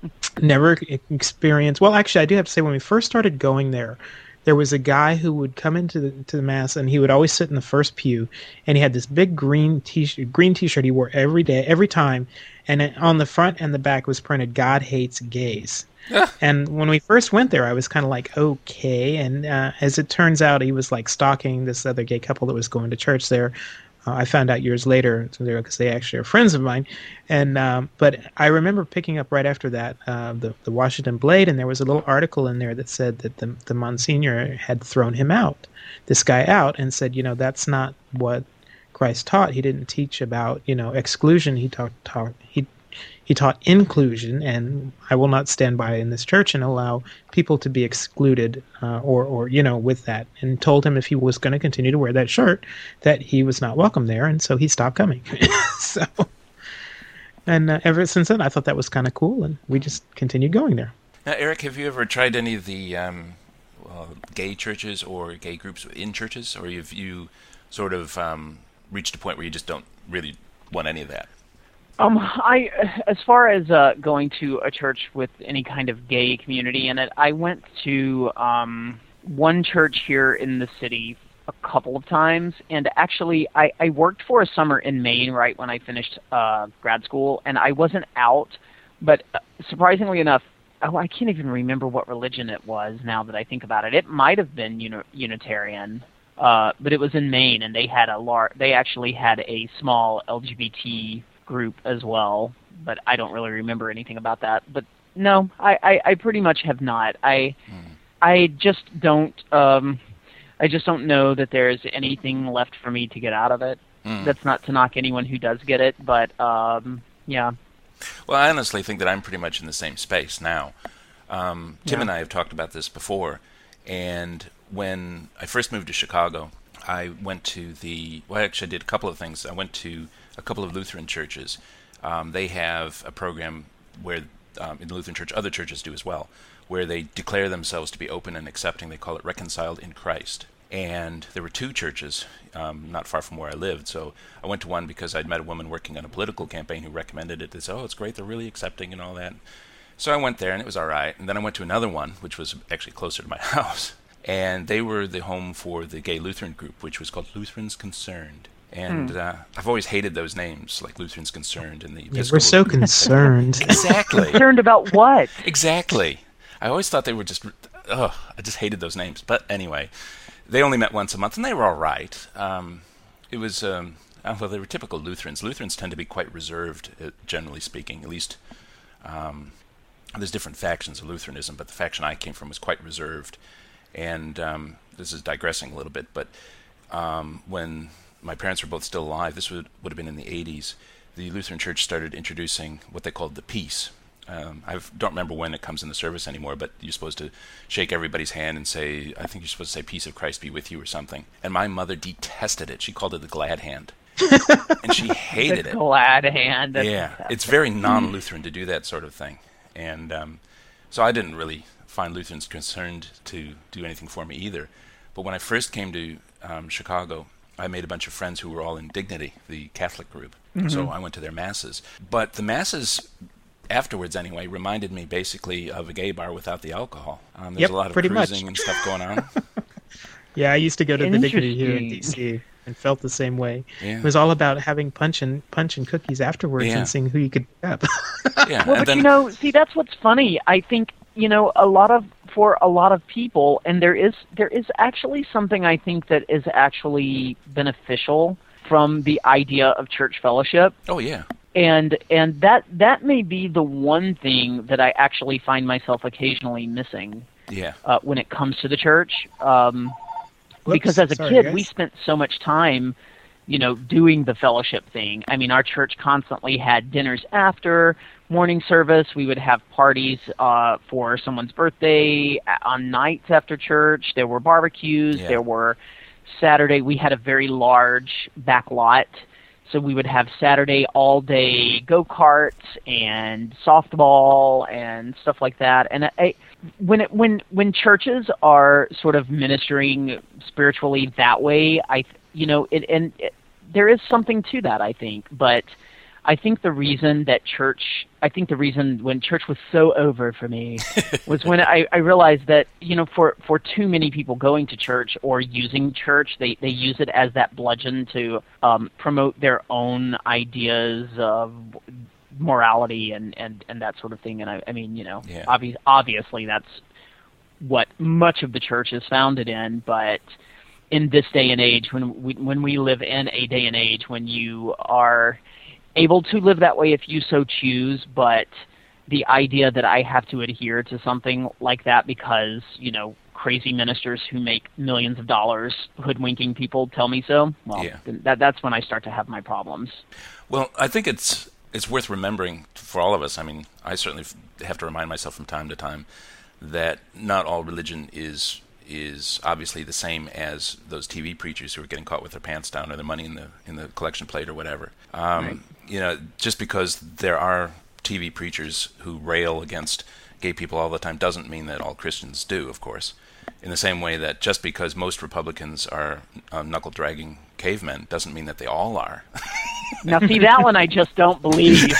C: never experienced. Well, actually, I do have to say, when we first started going there, there was a guy who would come into the to the mass, and he would always sit in the first pew, and he had this big green t-shirt, green t-shirt he wore every day, every time, and it, on the front and the back was printed "God hates gays." And when we first went there, I was kind of like, okay. And uh, as it turns out, he was like stalking this other gay couple that was going to church there. Uh, I found out years later because they actually are friends of mine. And um, but I remember picking up right after that uh, the the Washington Blade, and there was a little article in there that said that the the Monsignor had thrown him out, this guy out, and said, you know, that's not what Christ taught. He didn't teach about, you know, exclusion. He taught taught he. He taught inclusion, and I will not stand by in this church and allow people to be excluded uh, or, or, you know, with that, and told him if he was going to continue to wear that shirt, that he was not welcome there, and so he stopped coming. so, and uh, ever since then, I thought that was kind of cool, and we just continued going there.
A: Now, Eric, have you ever tried any of the um, well, gay churches or gay groups in churches, or have you sort of um, reached a point where you just don't really want any of that?
D: Um, I, as far as uh, going to a church with any kind of gay community in it, I went to um, one church here in the city a couple of times, and actually I, I worked for a summer in Maine right when I finished uh, grad school, and I wasn't out, but surprisingly enough, oh, I can't even remember what religion it was now that I think about it. It might have been uni- Unitarian. Uh, but it was in Maine, and they had a lar- They actually had a small L G B T group as well, but I don't really remember anything about that. But no, I, I, I pretty much have not. I mm. I just don't. Um, I just don't know that there's anything left for me to get out of it. Mm. That's not to knock anyone who does get it, but um, yeah.
A: Well, I honestly think that I'm pretty much in the same space now. Um, Tim yeah. and I have talked about this before, and when I first moved to Chicago, I went to the, well, actually I did a couple of things. I went to a couple of Lutheran churches. Um, they have a program where, um, in the Lutheran church, other churches do as well, where they declare themselves to be open and accepting. They call it Reconciled in Christ. And there were two churches um, not far from where I lived. So I went to one because I'd met a woman working on a political campaign who recommended it. They said, oh, it's great, they're really accepting and all that. So I went there, and it was all right. And then I went to another one, which was actually closer to my house. And they were the home for the gay Lutheran group, which was called Lutherans Concerned. And mm. uh, I've always hated those names, like Lutherans Concerned and the Episcopal.
C: Yeah, we're so concerned.
A: Exactly.
D: Concerned about what?
A: Exactly. I always thought they were just, ugh, I just hated those names. But anyway, they only met once a month, and they were all right. Um, it was, um, well, they were typical Lutherans. Lutherans tend to be quite reserved, uh, generally speaking, at least. Um, there's different factions of Lutheranism, but the faction I came from was quite reserved. And um, this is digressing a little bit, but um, when my parents were both still alive, this would, would have been in the eighties, the Lutheran Church started introducing what they called the peace. Um, I don't remember when it comes in the service anymore, but you're supposed to shake everybody's hand and say, I think you're supposed to say, peace of Christ be with you or something. And my mother detested it. She called it the glad hand. And she hated
D: the
A: it.
D: glad hand. That's
A: yeah,
D: fantastic.
A: It's very non-Lutheran to do that sort of thing. And um, so I didn't really find Lutherans concerned to do anything for me either. But when I first came to um, Chicago, I made a bunch of friends who were all in Dignity, the Catholic group. Mm-hmm. So I went to their masses. But the masses, afterwards anyway, reminded me basically of a gay bar without the alcohol. Um, there's
C: yep,
A: a lot of
C: pretty
A: cruising
C: much.
A: and stuff going on.
C: Yeah, I used to go to the Dignity here in D C and felt the same way.
A: Yeah.
C: It was all about having punch and punch and cookies afterwards
A: yeah.
C: and seeing who you could pick up.
A: Yeah,
D: well,
A: and
D: but
A: then,
D: you know, see, that's what's funny. I think, you know, a lot of, for a lot of people, and there is, there is actually something I think that is actually beneficial from the idea of church fellowship.
A: Oh, yeah.
D: And and that that may be the one thing that I actually find myself occasionally missing.
A: Yeah.
D: Uh, when it comes to the church, um,
C: Whoops,
D: because as a
C: sorry,
D: kid
C: guys.
D: we spent so much time, you know, doing the fellowship thing. I mean, our church constantly had dinners after morning service. We would have parties uh, for someone's birthday on nights after church. There were barbecues.
A: Yeah.
D: There were Saturday. We had a very large back lot. So we would have Saturday all-day go-karts and softball and stuff like that. And I, when it, when when churches are sort of ministering spiritually that way, I you know it and it, there is something to that, I think. But I think the reason that church, I think the reason when church was so over for me was when I, I realized that, you know, for, for too many people going to church or using church, they, they use it as that bludgeon to um, promote their own ideas of morality and, and, and that sort of thing. And I, I mean, you know,
A: yeah.
D: obvi- obviously that's what much of the church is founded in, but in this day and age, when we, when we live in a day and age when you are able to live that way if you so choose, but the idea that I have to adhere to something like that because, you know, crazy ministers who make millions of dollars hoodwinking people tell me so, well,
A: yeah.
D: that that's when I start to have my problems.
A: Well, I think it's it's worth remembering for all of us. I mean, I certainly have to remind myself from time to time that not all religion is is obviously the same as those T V preachers who are getting caught with their pants down or their money in the in the collection plate or whatever. Um,
D: right.
A: You know, just because there are T V preachers who rail against gay people all the time doesn't mean that all Christians do, of course. In the same way that just because most Republicans are uh, knuckle-dragging cavemen doesn't mean that they all are.
D: Now, see, that one I just don't believe.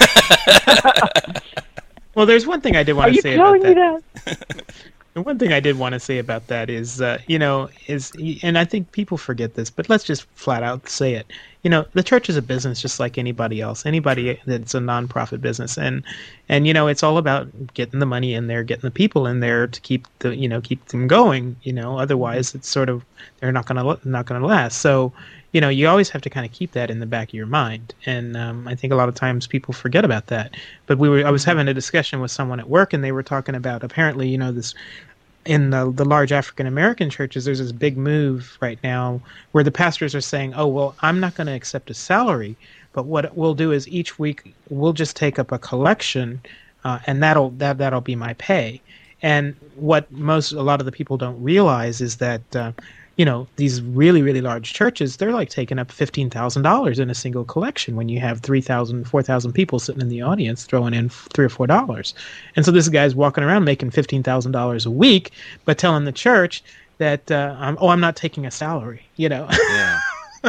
C: Well, there's one thing I did want
D: Are
C: to
D: you
C: say about
D: telling me
C: that.
D: that?
C: The one thing I did want to say about that is, uh, you know, is, and I think people forget this, but let's just flat out say it. You know, the church is a business just like anybody else, anybody that's a nonprofit business, and and you know, it's all about getting the money in there, getting the people in there to keep the, you know, keep them going. You know, otherwise it's sort of they're not gonna not gonna last. So, you know, you always have to kind of keep that in the back of your mind, and um, I think a lot of times people forget about that. But we were, I was having a discussion with someone at work, and they were talking about apparently, you know, this. In the, the large African American churches, there's this big move right now where the pastors are saying, oh, well, I'm not going to accept a salary, but what we'll do is each week we'll just take up a collection, uh, and that'll that that'll be my pay. And what most a lot of the people don't realize is that uh, you know, these really really large churches, they're like taking up fifteen thousand dollars in a single collection when you have three thousand, four thousand people sitting in the audience throwing in three or four dollars. And so this guy's walking around making fifteen thousand dollars a week, but telling the church that uh, I'm, oh, I'm not taking a salary. You know.
A: Yeah.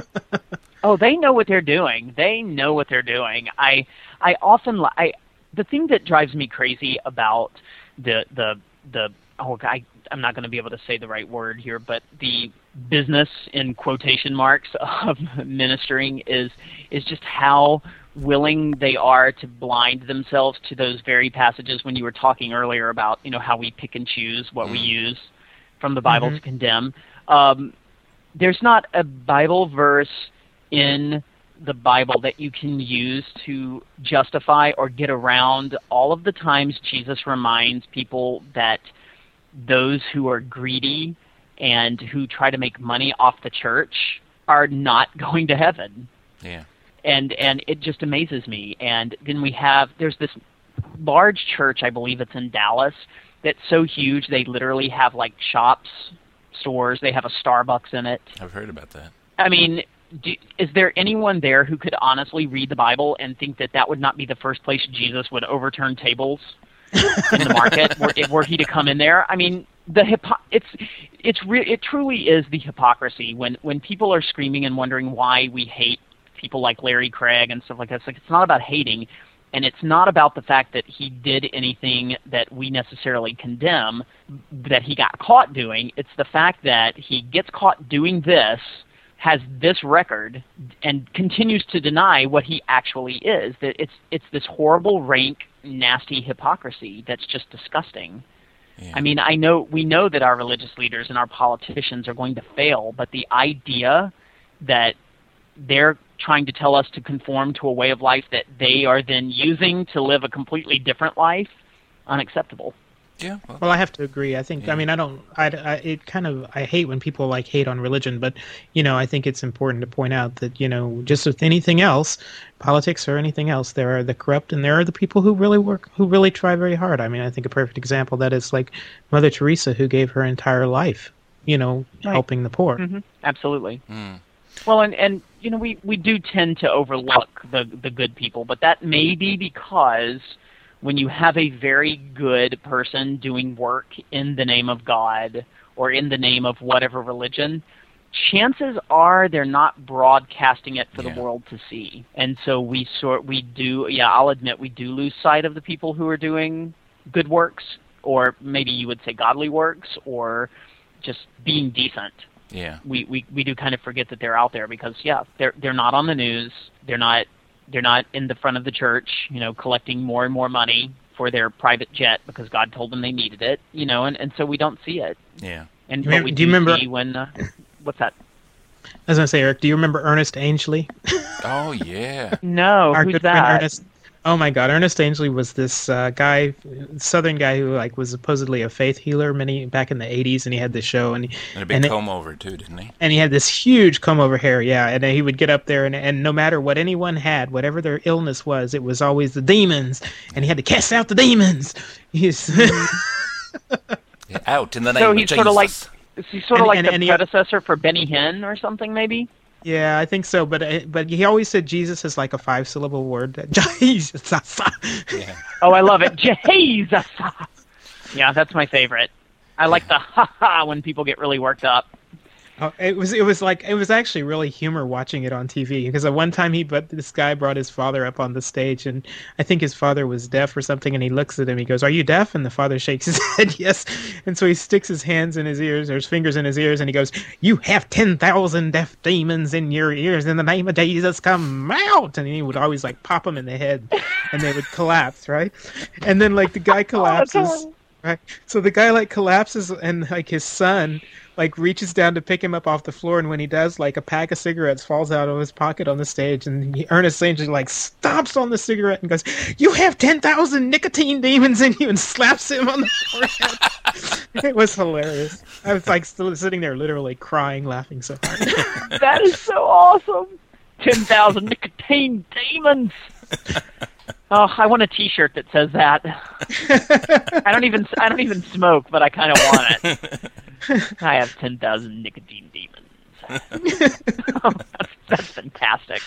D: Oh, they know what they're doing. They know what they're doing. I I often I the thing that drives me crazy about the the the oh I I'm not going to be able to say the right word here, but the business in quotation marks of ministering is is just how willing they are to blind themselves to those very passages when you were talking earlier about, you know, how we pick and choose what mm. we use from the Bible mm-hmm. to condemn. Um, there's not a Bible verse in the Bible that you can use to justify or get around all of the times Jesus reminds people that those who are greedy and who try to make money off the church are not going to heaven.
A: Yeah.
D: And and it just amazes me. And then we have, there's this large church, I believe it's in Dallas, that's so huge they literally have like shops, stores, they have a Starbucks in it.
A: I've heard about that.
D: I mean, do, is there anyone there who could honestly read the Bible and think that that would not be the first place Jesus would overturn tables in the market were, were he to come in there? I mean, the hypo- it's it's re- it truly is the hypocrisy when when people are screaming and wondering why we hate people like Larry Craig and stuff like that. It's like, it's not about hating, and it's not about the fact that he did anything that we necessarily condemn that he got caught doing. It's the fact that he gets caught doing this, has this record, and continues to deny what he actually is. That it's it's this horrible, rank, nasty hypocrisy that's just disgusting. Yeah. I mean, I know we know that our religious leaders and our politicians are going to fail, but the idea that they're trying to tell us to conform to a way of life that they are then using to live a completely different life, unacceptable.
A: Yeah. Well,
C: well I have to agree. I think, yeah. I mean, I don't, I, I, it kind of, I hate when people like hate on religion, but, you know, I think it's important to point out that, you know, just with anything else, politics or anything else, there are the corrupt and there are the people who really work, who really try very hard. I mean, I think a perfect example of that is like Mother Teresa, who gave her entire life, you know, right. helping the poor.
D: Mm-hmm. Absolutely.
A: Mm.
D: Well, and, and, you know, we, we do tend to overlook the, the good people, but that may be because when you have a very good person doing work in the name of God or in the name of whatever religion, chances are they're not broadcasting it for yeah. the world to see. And so we sort we do, yeah, I'll admit we do lose sight of the people who are doing good works, or maybe you would say godly works, or just being decent.
A: Yeah.
D: We, we we do kind of forget that they're out there because yeah, they're they're not on the news. They're not they're not in the front of the church, you know, collecting more and more money for their private jet because God told them they needed it, you know, and, and so we don't see it.
A: Yeah.
D: And
C: do
D: what
C: you,
D: we
C: do
D: do,
C: you remember
D: see when uh, what's that?
C: I was going to say, Eric, do you remember Ernest Angley?
A: Oh yeah.
D: No,
C: Our
D: who's
C: good
D: that?
C: friend Ernest. Oh my God, Ernest Angley was this uh, guy, Southern guy who like was supposedly a faith healer many back in the eighties, and he had this show and,
A: and a big
C: and
A: comb
C: it,
A: over too, didn't he?
C: And he had this huge comb over hair, yeah. And he would get up there, and and no matter what anyone had, whatever their illness was, it was always the demons, and he had to cast out the demons. He's
A: yeah, out in the name
D: so
A: of
D: he's
A: Jesus.
D: sort of like he's sort of
C: and,
D: like
C: and,
D: the
C: and
D: predecessor he, for Benny Hinn or something, maybe.
C: Yeah, I think so, but but he always said Jesus is like a five-syllable word. Jesus.
A: Yeah.
D: Oh, I love it. Jesus. Yeah, that's my favorite. I like the ha-ha when people get really worked up.
C: Oh, it was it was like it was actually really humor watching it on T V because at one time he but this guy brought his father up on the stage and I think his father was deaf or something and he looks at him, he goes, "Are you deaf?" And the father shakes his head, yes. And so he sticks his hands in his ears or his fingers in his ears and he goes, "You have ten thousand deaf demons in your ears, in the name of Jesus, come out!" And he would always like pop them in the head and they would collapse, right? And then like the guy collapses, right? So the guy like collapses and like his son like reaches down to pick him up off the floor, and when he does, like a pack of cigarettes falls out of his pocket on the stage, and he, Ernest Angley like stomps on the cigarette and goes, "You have ten thousand nicotine demons in you," and slaps him on the forehead. It was hilarious. I was like still sitting there literally crying, laughing so hard.
D: That is so awesome. ten thousand nicotine demons. Oh, I want a T-shirt that says that. I don't even I don't even smoke, but I kind of want it. I have ten thousand nicotine demons. Oh, that's, that's fantastic.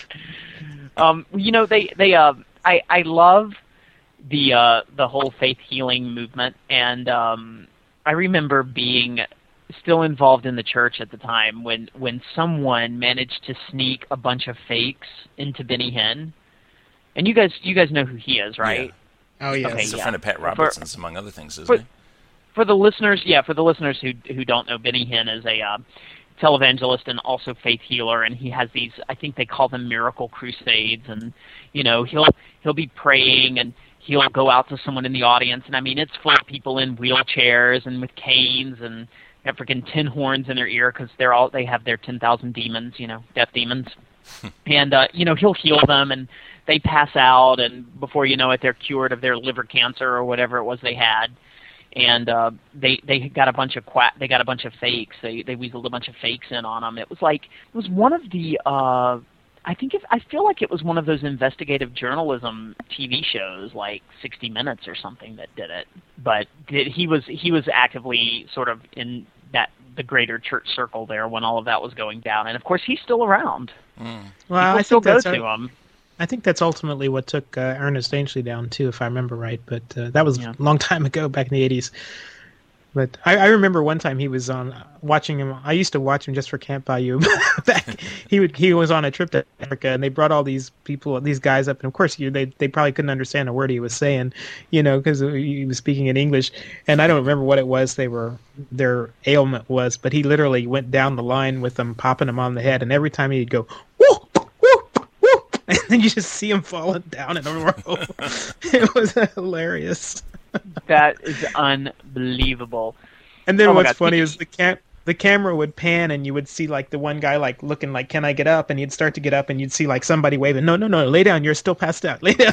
D: Um, you know, they they uh, I I love the uh, the whole faith healing movement, and um, I remember being still involved in the church at the time when when someone managed to sneak a bunch of fakes into Benny Hinn. And you guys, you guys know who he is, right?
C: Yeah. Oh yeah,
A: okay, he's a
D: yeah.
A: friend of Pat Robertson's, for, among other things, isn't
D: for,
A: he?
D: For the listeners, yeah, for the listeners who who don't know, Benny Hinn is a uh, televangelist and also faith healer, and he has these, I think they call them miracle crusades, and you know he'll he'll be praying and he'll go out to someone in the audience, and I mean it's full of people in wheelchairs and with canes and have freaking tin horns in their ear because they're all they have their ten thousand demons, you know, death demons, and uh, you know he'll heal them and they pass out, and before you know it, they're cured of their liver cancer or whatever it was they had. And uh, they they got a bunch of quack, they got a bunch of fakes. They they weaseled a bunch of fakes in on them. It was like it was one of the uh, I think if, I feel like it was one of those investigative journalism T V shows like sixty minutes or something that did it. But did, he was he was actively sort of in that the greater church circle there when all of that was going down. And of course he's still around.
C: Mm.
D: Well,
C: I
D: People
C: think
D: still go
C: that's
D: to
C: our,
D: him.
C: I think that's ultimately what took uh, Ernest Angley down too, if I remember right. But uh, that was
D: Yeah.
C: a long time ago, back in the eighties. But I, I remember one time he was on uh, watching him. I used to watch him just for Camp Bayou. Back, he would he was on a trip to Africa, and they brought all these people, these guys up, and of course you, they they probably couldn't understand a word he was saying, you know, because he was speaking in English. And I don't remember what it was they were their ailment was, but he literally went down the line with them, popping them on the head, and every time he'd go, "Woo, woo, woo," and then you just see him falling down in a row. It was hilarious.
D: That is unbelievable.
C: And then
D: Oh my
C: what's
D: God.
C: funny is the cam the camera would pan and you would see like the one guy like looking like, "Can I get up?" And he'd start to get up and you'd see like somebody waving, "No, no, no, lay down. You're still passed out. Lay down."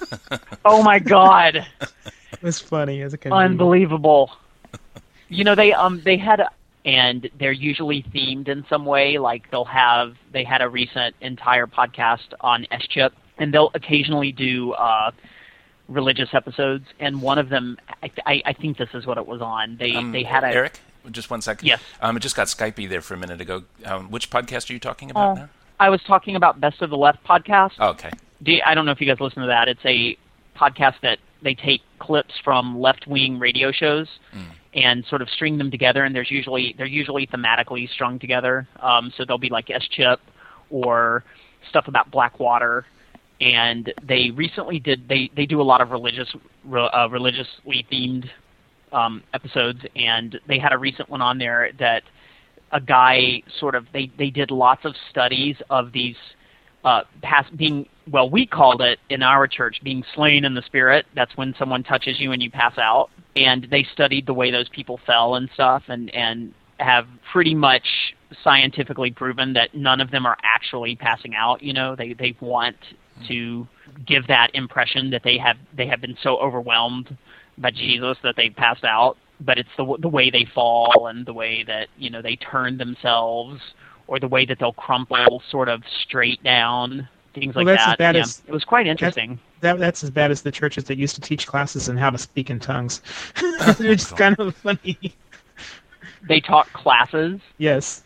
D: Oh my God.
C: It was funny as a comedian.
D: Unbelievable. You know, they um they had a, and they're usually themed in some way. Like they'll have they had a recent entire podcast on S chip, and they'll occasionally do uh, religious episodes. And one of them, I, I, I think this is what it was on. They
A: Um,
D: they had a
A: Eric, just one second.
D: Yes.
A: Um, it just got Skypey there for a minute ago. Um, which podcast are you talking about
D: Oh.
A: now?
D: I was talking about Best of the Left podcast.
A: Oh, okay.
D: Do you- I don't know if you guys listen to that. It's a podcast that they take clips from left-wing radio shows
A: Mm.
D: and sort of string them together. And there's usually they're usually thematically strung together. Um, so they'll be like S chip or stuff about Blackwater. And they recently did they, they do a lot of religious re, uh, religiously themed um, episodes, and they had a recent one on there that a guy sort of they, they did lots of studies of these uh, pass, being well we called it in our church being slain in the spirit. That's when someone touches you and you pass out. And they studied the way those people fell and stuff, and and have pretty much scientifically proven that none of them are actually passing out. You know, they they want to give that impression that they have they have been so overwhelmed by Jesus that they've passed out, but it's the the way they fall and the way that, you know, they turn themselves, or the way that they'll crumple sort of straight down, things
C: Well,
D: like
C: that's as
D: that.
C: bad
D: Yeah,
C: as-
D: it was quite interesting.
C: That, that's as bad as the churches that used to teach classes on how to speak in tongues. It's kind of funny.
D: They taught classes.
C: Yes.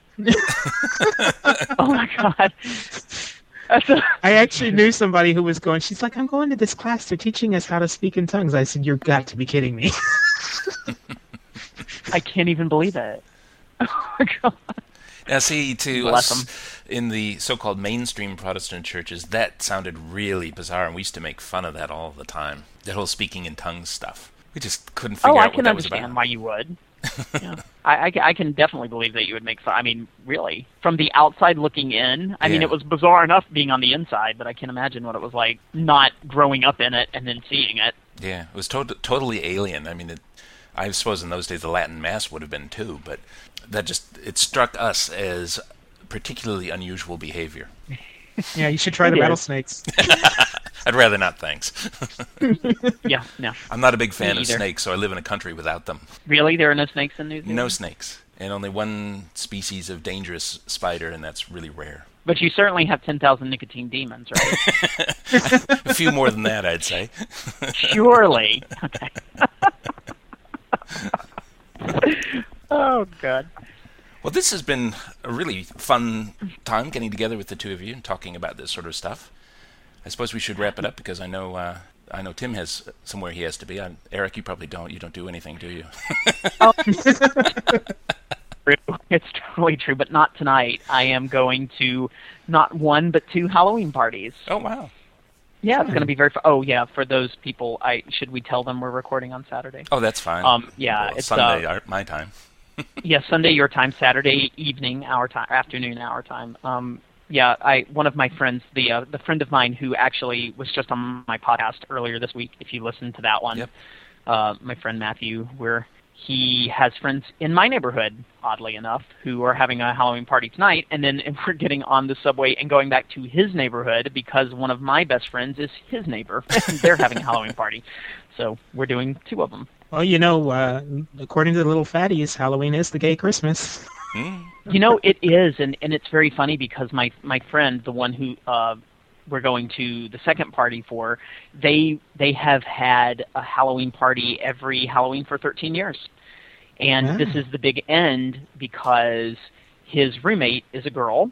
D: Oh my God. That's a,
C: I actually knew somebody who was going, she's like, "I'm going to this class. They're teaching us how to speak in tongues." I said, "You've got to be kidding me."
D: I can't even believe it. Oh my God.
A: Now, see, to
D: Bless
A: us
D: 'em.
A: in the so-called mainstream Protestant churches, that sounded really bizarre, and we used to make fun of that all the time. That whole speaking in tongues stuff. We just couldn't figure
D: Oh, I
A: out what
D: can
A: that was
D: understand
A: about.
D: why you would. Yeah. I, I, ca- I can definitely believe that you would make fun. I mean, really, from the outside looking in, I mean,
A: Yeah.
D: it was bizarre enough being on the inside, but I can imagine what it was like not growing up in it and then seeing it.
A: Yeah, it was to- totally alien. I mean, it, I suppose in those days the Latin Mass would have been too, but that just, it struck us as particularly unusual behavior.
C: Yeah, you should try the
D: It is.
C: rattlesnakes.
A: I'd rather not, thanks.
D: Yeah, no.
A: I'm not a big fan
D: Me
A: of
D: either.
A: snakes, so I live in a country without them.
D: Really? There are no snakes in New Zealand?
A: No snakes, and only one species of dangerous spider, and that's really rare.
D: But you certainly have ten thousand nicotine demons, right?
A: A few more than that, I'd say.
D: Surely. Okay. Oh, God.
A: Well, this has been a really fun time getting together with the two of you and talking about this sort of stuff. I suppose we should wrap it up because I know uh, I know Tim has somewhere he has to be. I, Eric, you probably don't. You don't do anything, do you?
D: True. It's totally true, but not tonight. I am going to not one, but two Halloween parties.
A: Oh, wow.
D: Yeah, it's going to be very fun. Oh, yeah, for those people, I should we tell them we're recording on Saturday?
A: Oh, that's fine.
D: Um, yeah,
A: Well,
D: it's,
A: Sunday,
D: uh,
A: our, my time.
D: Yeah, Sunday your time, Saturday evening our time, afternoon our time. Um, yeah, I one of my friends, the uh, the friend of mine who actually was just on my podcast earlier this week. If you listened to that one,
A: Yep.
D: uh, my friend Matthew, where he has friends in my neighborhood, oddly enough, who are having a Halloween party tonight, and then we're getting on the subway and going back to his neighborhood because one of my best friends is his neighbor, and they're having a Halloween party. So we're doing two of them.
C: Well, you know, uh, according to the little fatties, Halloween is the gay Christmas.
A: Hmm.
D: You know, it is, and, and it's very funny because my, my friend, the one who uh, we're going to the second party for, they they have had a Halloween party every Halloween for thirteen years. And
C: Ah.
D: this is the big end because his roommate is a girl,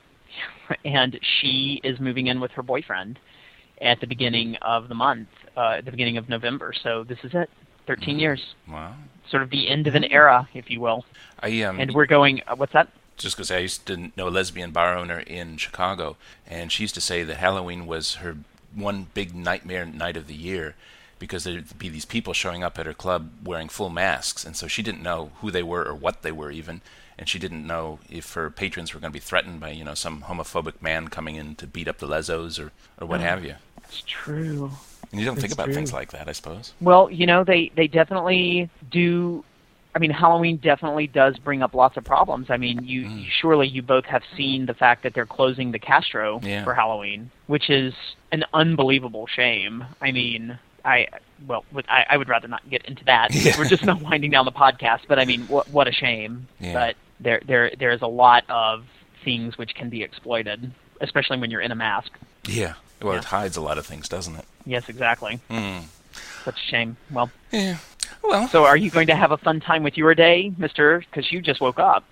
D: and she is moving in with her boyfriend at the beginning of the month, uh, at the beginning of November. So this is it, thirteen years,
A: Wow.
D: sort of the end of an era, if you will.
A: I um,
D: And we're going, uh, what's that?
A: just because I used to know a lesbian bar owner in Chicago, and she used to say that Halloween was her one big nightmare night of the year because there'd be these people showing up at her club wearing full masks, and so she didn't know who they were or what they were even, and she didn't know if her patrons were going to be threatened by, you know, some homophobic man coming in to beat up the lesos or, or what
D: Oh.
A: have you.
D: It's true.
A: And you don't think
C: It's
A: about
C: true.
A: things like that, I suppose.
D: Well, you know, they, they definitely do. I mean, Halloween definitely does bring up lots of problems. I mean, you
A: Mm.
D: surely you both have seen the fact that they're closing the Castro
A: Yeah.
D: for Halloween, which is an unbelievable shame. I mean, I well, with- I, I would rather not get into that.
A: Yeah.
D: We're just not winding down the podcast, but I mean, what what a shame.
A: Yeah.
D: But there there there is a lot of things which can be exploited, especially when you're in a mask.
A: Yeah. Well,
D: Yeah.
A: it hides a lot of things, doesn't it?
D: Yes, exactly.
A: Mm.
D: Such a shame. Well.
A: Yeah. Well,
D: So are you going to have a fun time with your day, mister? Because you just woke up.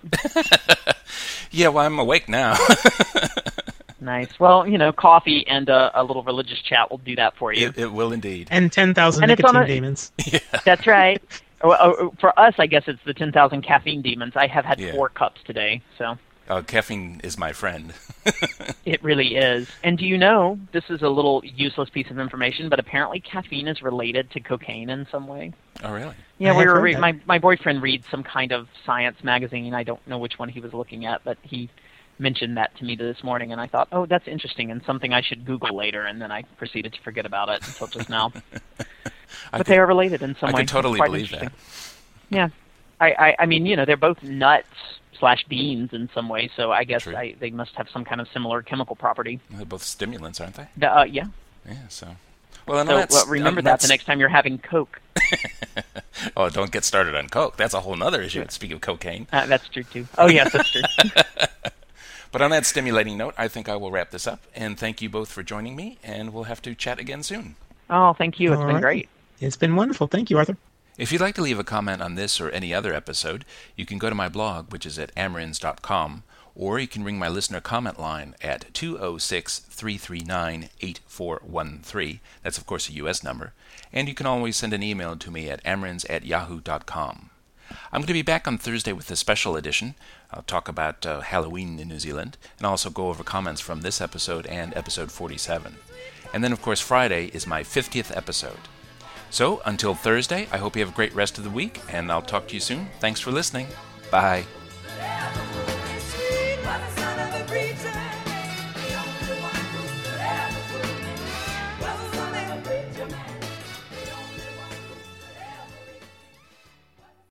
A: yeah, well, I'm awake now.
D: Nice. Well, you know, coffee and a, a little religious chat will do that for you.
A: it, it will indeed.
C: And ten thousand
D: And it's on
C: nicotine
D: a-
C: demons.
D: That's right. Oh, oh, For us, I guess it's the ten thousand caffeine demons. I have had
A: Yeah.
D: four cups today, so
A: Uh, caffeine is my friend.
D: it really is. And do you know, this is a little useless piece of information, but apparently caffeine is related to cocaine in some way.
A: Oh, really?
D: Yeah,
C: I
D: we
C: have
D: were
C: heard
D: re-
C: that.
D: my my boyfriend reads some kind of science magazine. I don't know which one he was looking at, but he mentioned that to me this morning, and I thought, oh, that's interesting and something I should Google later. And then I proceeded to forget about it until just now.
A: I
D: But
A: could,
D: they are related in some
A: I
D: way.
A: could totally
D: It's quite
A: believe
D: interesting.
A: that.
D: Yeah, I, I I mean, you know, they're both nuts slash beans in some way, so I guess
A: True.
D: I, they must have some kind of similar chemical property.
A: They're both stimulants, aren't they?
D: The- Uh, yeah.
A: Yeah, so... Well,
D: So
A: that's,
D: well, remember
A: um,
D: that
A: that's-
D: the next time you're having Coke.
A: Oh, don't get started on coke. That's a whole nother issue. Speaking of cocaine.
D: Uh, that's true too. Oh yes, that's true.
A: But on that stimulating note, I think I will wrap this up. And thank you both for joining me, and we'll have to chat again soon.
D: Oh, thank you. It's
C: All
D: been
C: right.
D: great.
C: It's been wonderful. Thank you, Arthur.
A: If you'd like to leave a comment on this or any other episode, you can go to my blog, which is at amrins dot com, or you can ring my listener comment line at two oh six, three three nine, eight four one three. That's, of course, a U S number. And you can always send an email to me at amrins at yahoo dot com. I'm going to be back on Thursday with a special edition. I'll talk about uh, Halloween in New Zealand, and also go over comments from this episode and episode forty-seven. And then, of course, Friday is my fiftieth episode. So, until Thursday, I hope you have a great rest of the week, and I'll talk to you soon. Thanks for listening. Bye.